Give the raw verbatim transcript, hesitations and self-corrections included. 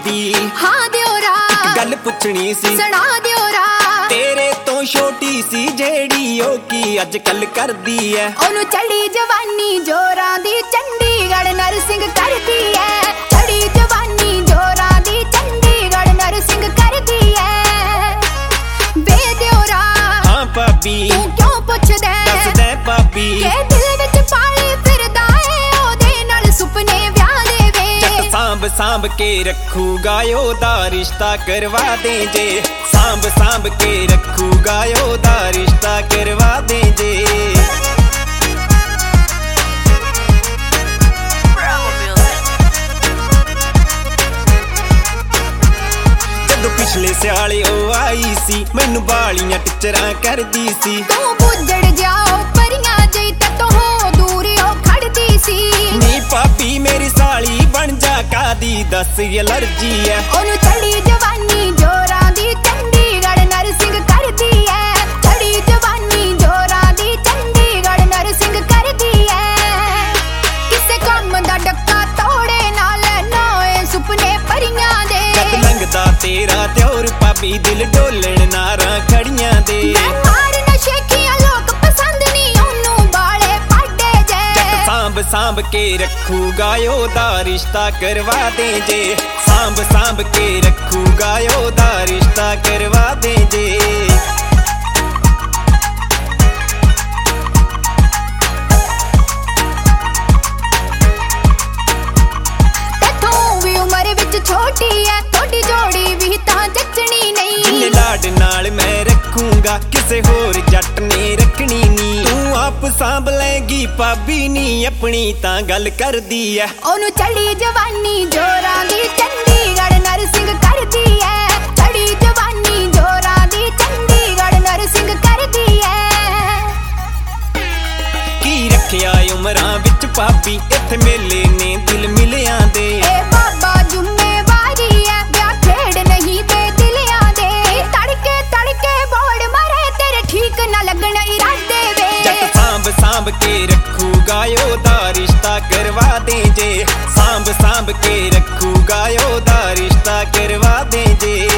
भाभी हाँ दियोरा एक गल पुछनी सी सुना दियोरा तेरे तो छोटी सी जेड़ी ओ की अजकल कर दी है ओनू चढ़ी जवानी जोरा दी चंडीगढ़ नरसिंह कर दी है चढ़ी जवानी जोरा दी चंडीगढ़ नरसिंह कर दी है बे दियोरा हाँ भाभी तू क्यों पुछ दे दस दे भाभी के दिल विच पाले फिरदा है ओदे नाल सुपने व्याह देवे जट सांभ सांभ के रखूगा ओदा रिश्ता करवा दे जे सांभ सांभ के रखूगा ओदा रिश्ता करवा दे जे पिछले सियाले ओ आई सी मैनू बालियां टिचरां करदी सी तू बुजड़ जाओ परियां जई ततो हो दूर ओ खड़दी सी नी पापी मेरी साली बन जा कादी दस एलर्जी है ओनू चढ़ी जवानी जोरा दी चंडीगढ़ नरसिंह कर दी है चढ़ी जवानी जोरा दी चंडीगढ़ नरसिंह कर दी है किसे काम दा डक्का तोड़े नाल नोए सुपने परियां दे जद लंघदा तेरा त्योर पापी दिल डोलण नारा खड़ियां दे मार नशे किया लोग पसंद नी ओनू बाले पाडे जे जट सांभ सांभ के रखूगा ओदा रिश्ता करवा दे जे सांभ सांभ के रखूगा ओदा रिश्ता करवा दे जे छोटी है थोड़ी जोड़ी भी तां जचनी नहीं जिन्ने लाड नाल मैं रखूंगा किसे होर जट ने रखनी नी तू आप सांभ लेगी भाभी नी अपनी तां गल कर दी है ओनू चढ़ी जवानी जोरा दी चंडीगढ़ नरसिंह कर दी है चढ़ी जवानी जोरा दी चंडीगढ़ नरसिंह कर दी है की रखिया उमरां विच भाभी इत्थे मेले ने दिल मिलियां दे ए बाबा जुम्मेवारी है ब्याह खेड़ नहीं दे दिलियां दे तड़के तड़के बोड़ मरे तेरे ठीक ना लगन इरादे वे जट सांभ सांभ के रखूगा ओदा रिश्ता करवा दे जे सांभ सांभ के रखूगा ओदा रिश्ता करवा दे जे।